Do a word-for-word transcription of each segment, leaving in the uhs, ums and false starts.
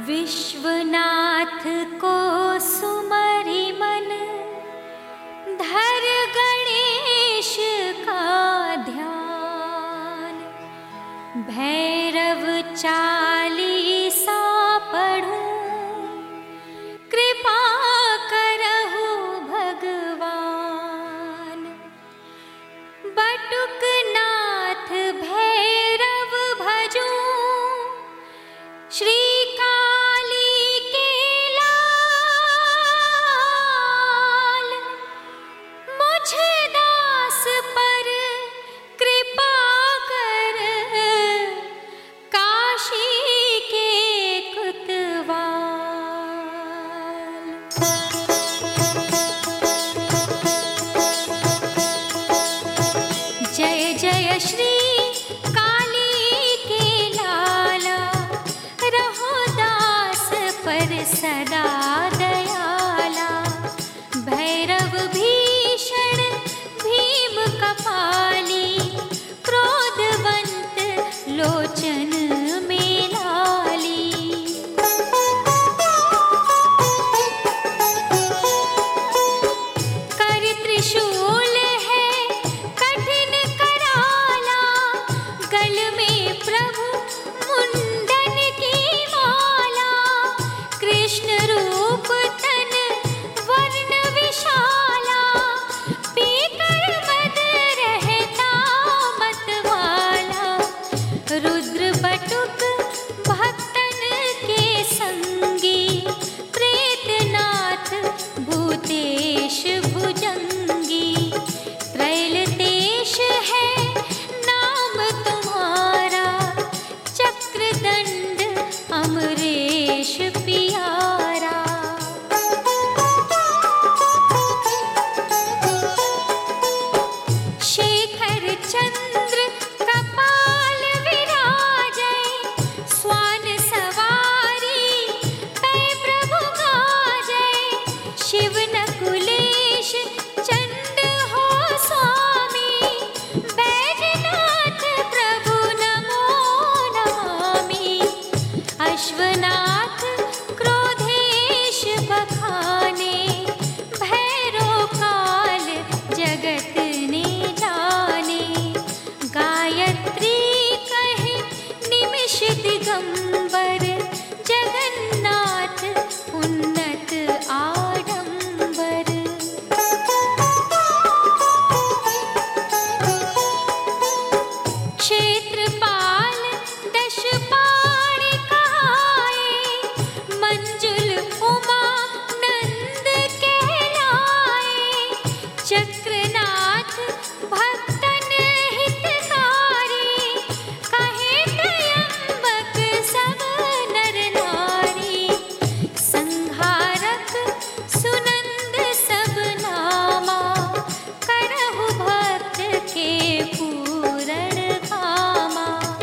विश्वनाथ को सुमरि मन धर गणेश का ध्यान। भैरव चालीसा पढ़ूं कृपा करहु भगवान। बटुक नाथ भैरव भजूं श्री काली के लाल। मुझ दास पर कृपा कर काशी के कुतवाल। जय जय श्री सदा दयाला। भैरव भीषण भीम कपाली क्रोधवंत लोचन में लाली। कर त्रिशूल है कठिन कराला। गल में प्रभु मुंडन की माला। कृष्ण रूप तन वर्ण विशाला। पीकर मद रहता मतवाला। रुद्र बटुक भक्तन के संगी। प्रेतनाथ भूतेश भुजंगी। त्रैलतेश है नाम तुम्हारा। चक्रदंड अमरेश पियारा। शेखर चंद्र कपाल विराजै। स्वान सवारी पै प्रभु गाजै। शिव नकुलेश चंड हो स्वामी। बैजनाथ प्रभु नमो नमामि। अश्वनाथ क्रोधेश बखाने। भैरो काल जगत ने जाने। गायत्री कहे निमिष दिगंबर। जगन्नाथ उन्नत आडंबर। क्षेत्रपाल दशपाण कहाए। मंजुल उमा नंद कहलाए। चक्रनाथ भक्तन हितकारी। कहे त्र्यंबक सब नर नारी। संहारक सुनंद सब नामा। करहु भक्त के पूरण कामा।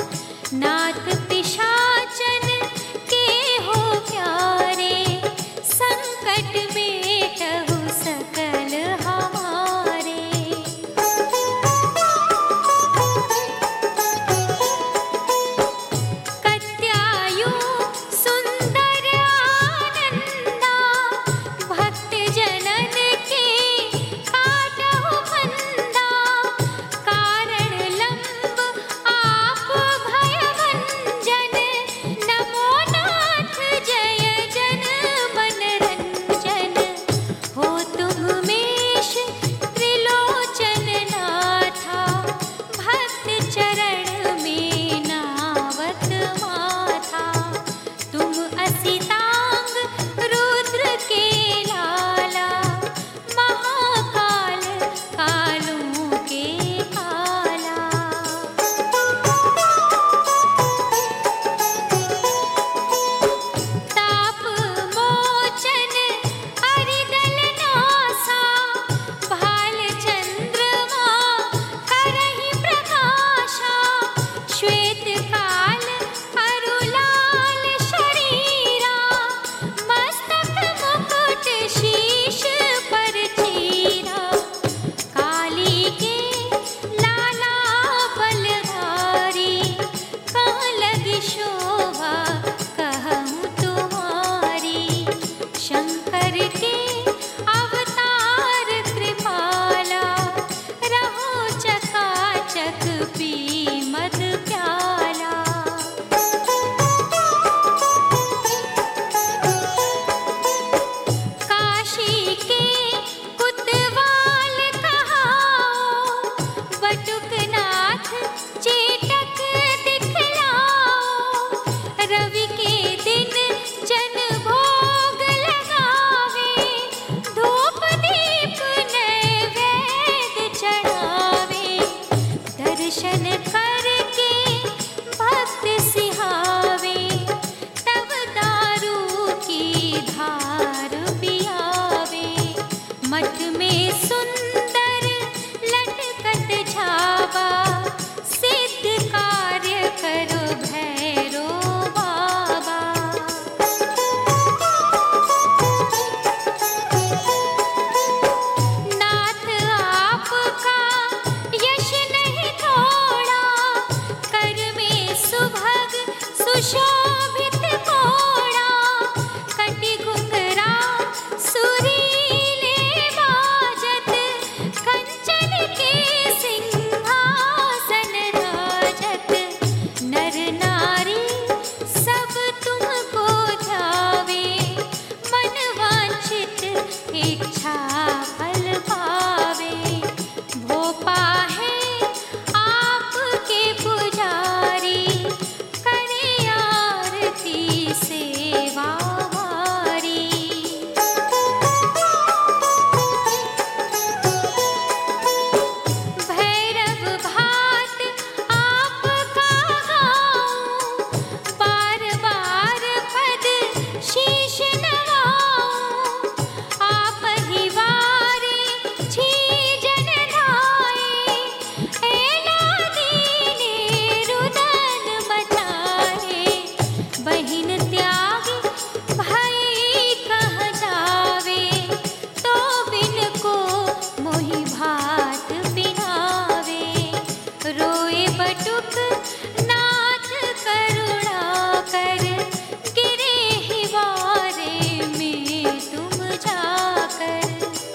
लोक नाथ करुणा कर, गिरे ही वारे में तुम जाकर।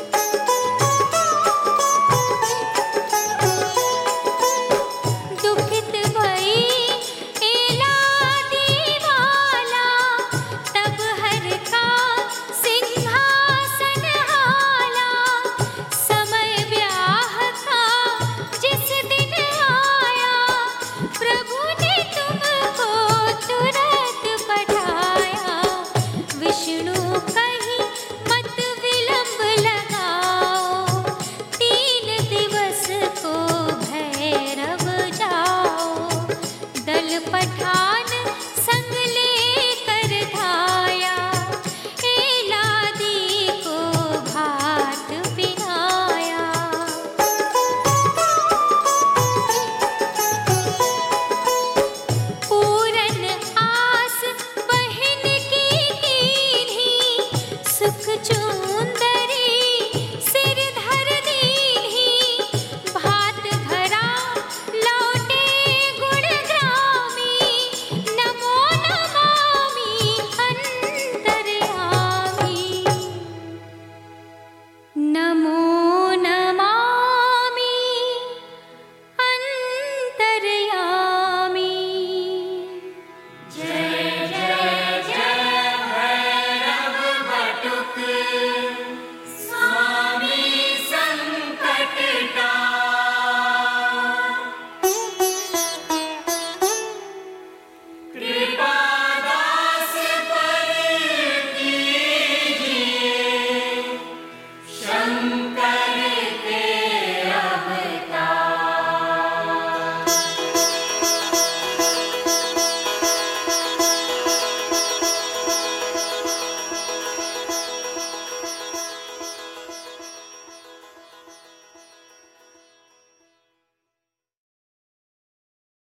दुखित भई एला दीवाला, तब हर का सिंहासन हाला। समय ब्याह का जिस दिन आया, प्रभु ने तुम